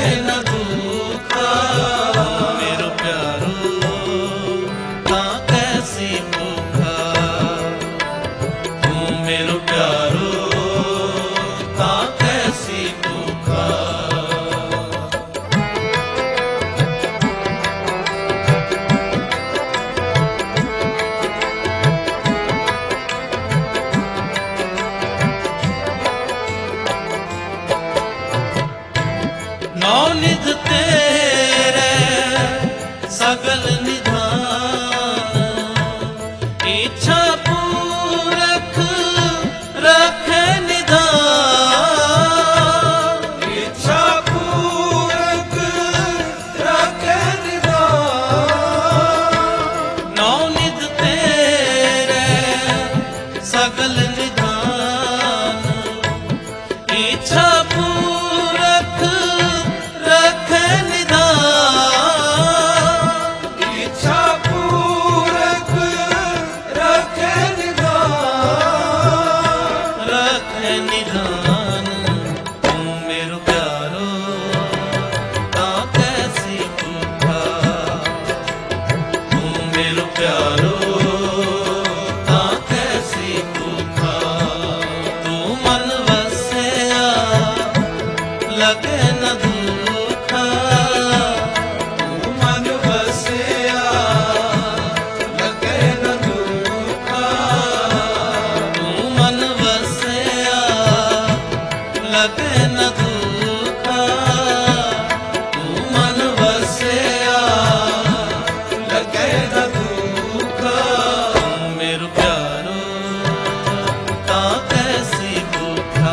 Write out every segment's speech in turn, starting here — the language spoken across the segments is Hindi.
न दुखा। मेरो प्यारो ता कैसी भूखा, तू मेरो प्यारो ता कैसी भूखा। नौनिध तेरे सगल निधान, इच्छा पूरक रखे निधान। इच्छा पूरक रखे निधान। नौनिध तेरे सगल निधान, इच्छा पूरक रखे निधान। इच्छा पूरक रखे निधान। रखे निधान। तू मेरो प्यारो ता कैसी भूखा, तू मेरो प्यारो ता कैसी भूखा। तू मन वसया लगे न दुखा, तू मन बसया लगे न दुखा। तू मन वसया लगे न दुखा। तू मन वसया लगे न दुखा। मेरो प्यारो ता कैसी भूखा,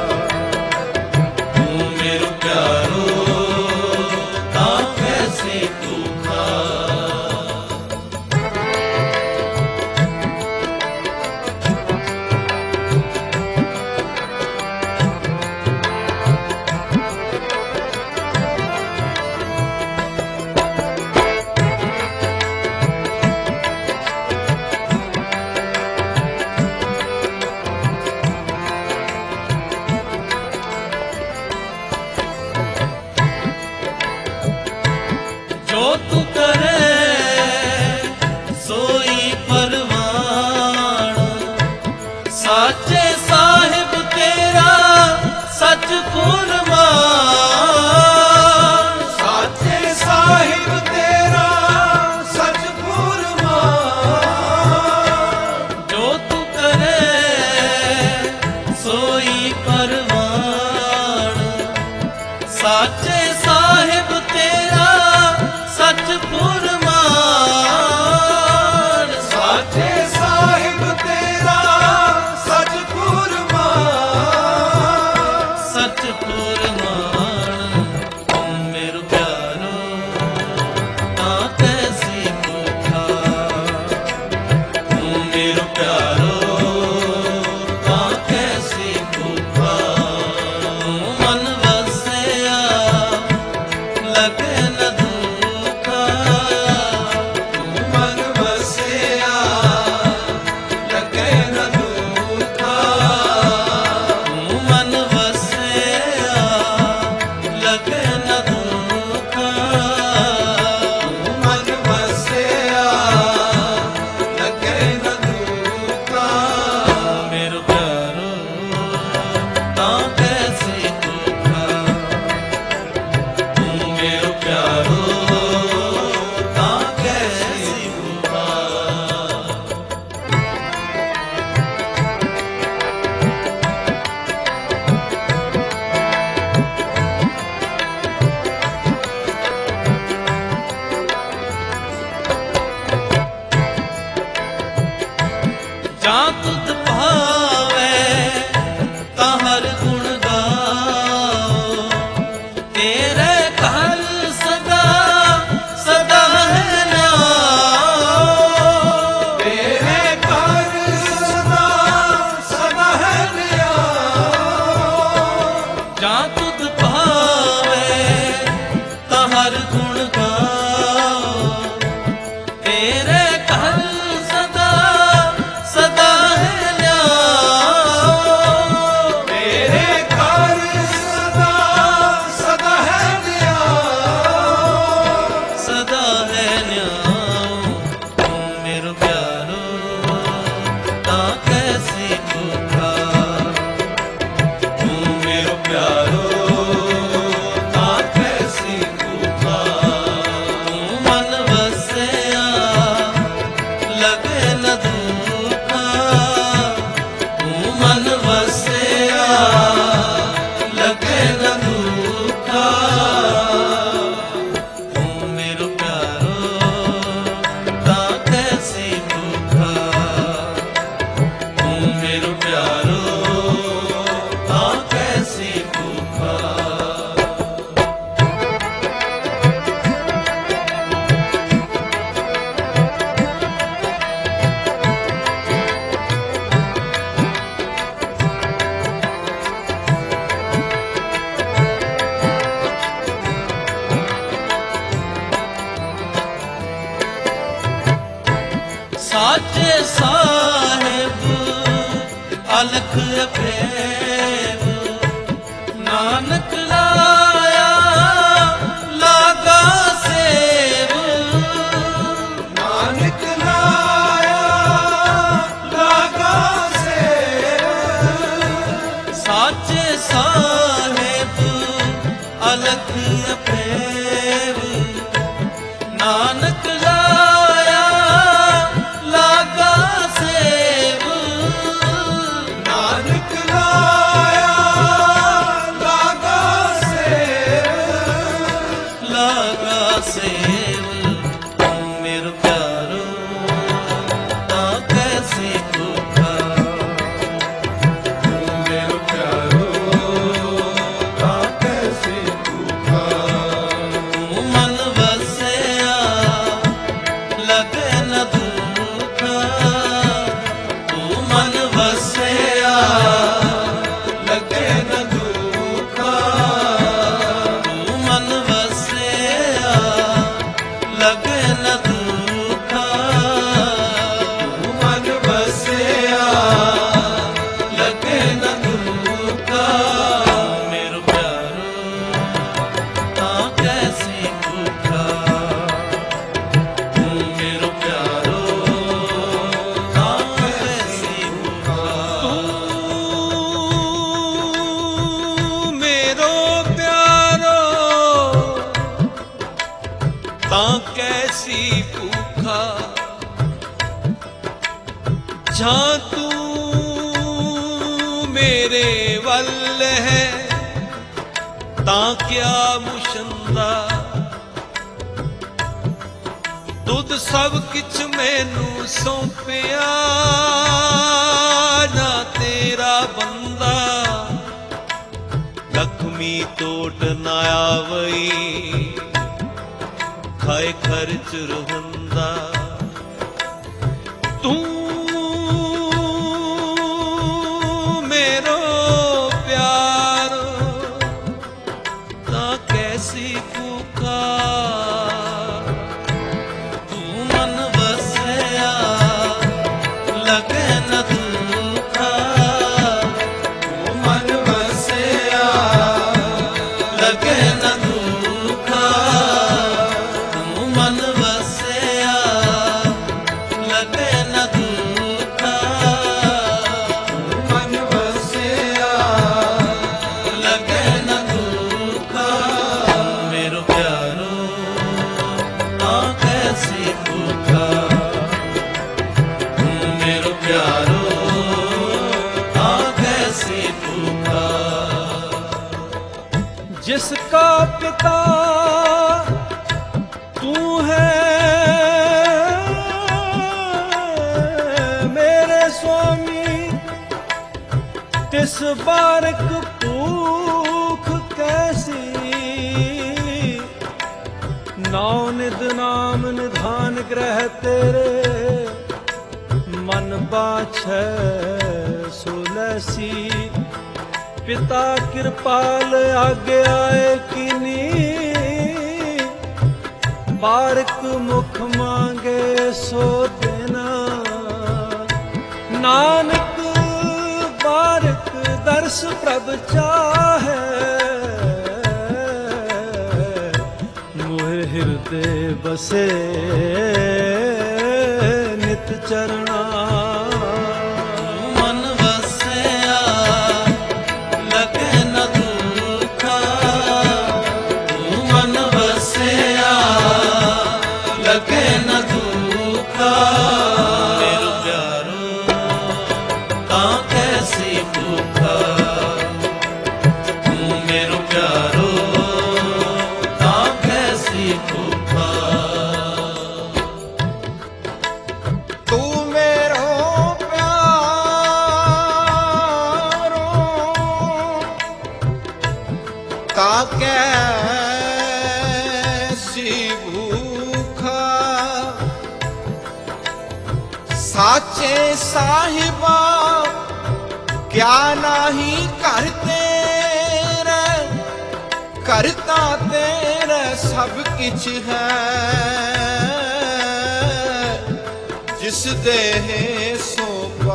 तू मेरो प्यारो ता कैसी भूखा। जो तू करे सोई परवान, साचे साहिब तेरा सच कुर्बान। साचे साहिब तेरा सच कुर्बान। जो तू करे सोई परवान, साचे साहिब तेरा सच कुर्बान। साचे साहिब तेरा सच कुर्बान। सच कुर्बान। तू मेरो प्यारो ता कैसी भूखा, तू मेरो प्यारो ता कैसी भूखा। तू मन वसया लगे न दुखा, तू मन बसया लगे न दुखा। तू मन वसया लगे न दुखा। तू मन बसया लगे न दुखा। मेरो प्यारो ता कैसी भूखा, तू मेरो प्यारो ता कैसी भूखा। जा तुध भावे ताहर गुण गाओ, तेरे घर सदा सदा है नाओ। तेरे घर सदा सदा है नियाओ। जा तुध भावे ताहर गुण गाओ, तेरे घर सदा सदा है न्याओ। तेरे घर सदा सदा है नियाओ। साचे साहिब अलख अफेव, नानक लाया लागा सेव, नानक लाया लागा सेव। साचे साहिब अलख अफेव, नानक लाया लागा सेव, नानक लाया लागा सेव। लागा सेव। मेरो प्यारो तां कैसे भूखा, मेरो प्यारो तां कैसे भूखा। तू मन वसया लगे न दुखा, तू मन वसया लगे न दुखा। तू मन वसया लगे न दुखा, तू मन बसया लगे न दुखा। मेरो प्यारो तां कैसे भूखा, तू मेरो प्यारो तां कैसे भूखा। मेरो प्यारो तां कैसी भूखा। जां तू मेरे वल है तां क्या मुशंदा। दुध सब किछ मैनू सौंपिया ना तेरा बंदा। लक्ष्मी तोट ना आवई खाए खर्च रहंदा। तू मेरो प्यारो तां कैसी भूखा। तू मन वसया लगे न दुखा, तू मन बसया लगे न दुखा, तू मन वसया लगे न दुखा, मन बसया लगे न दुखा। मेरो प्यारो तां कैसे भूखा, तू मेरो प्यारो तां कैसे भूखा। जिसका पिता तू है मेरे स्वामी। तिस बारक भूख कैसी। नौ निध नाम निधान ग्रह तेरे मन बाछै सुलसी। पिता कृपाल आगे आए कीनी। बारक मुख मांगे सो देना। नानक बारक दर्श प्रभ चाहे। मोहे हृदय बसे नित चरणा। मन वसया लगे न दुखा, तू मन वसया लगे न दुखा। मेरो प्यारो तां कैसे भूखा, तू मेरो प्यारो तां कैसे भूखा। तू मेरो प्यारो ता कैसी भूखा। साचे साहिबा क्या नहीं करते रे। करता तेरा सब किछ है। जिस जिस देह सो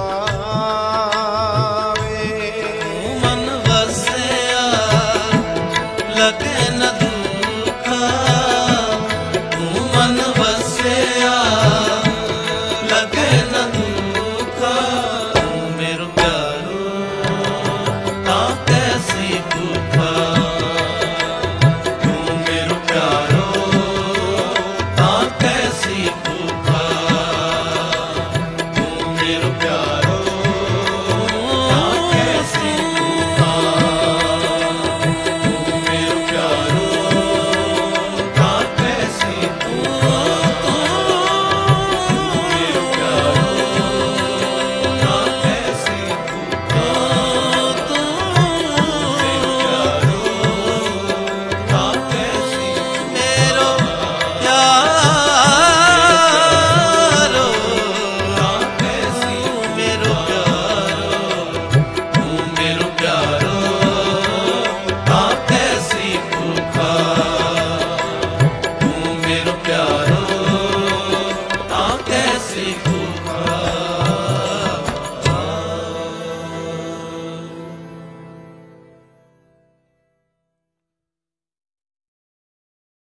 पावे। मन वसया लगे न दुखा, मन वसया लगे न दुखा। मेरो प्यारो ता कैसी दुखा, मेरो प्यारो ता कैसी दुखा, मेरो प्यारो ता कैसी दुखा, मेरो प्यारो ता कैसी दुखा, मेरो प्यारो ता कैसी दुखा, मेरो प्यारो ता कैसी मेरो प्यारो ता कैसी मेरो प्यारो ता कैसी दुखा, मेरो प्यारो ता कैसी दुखा।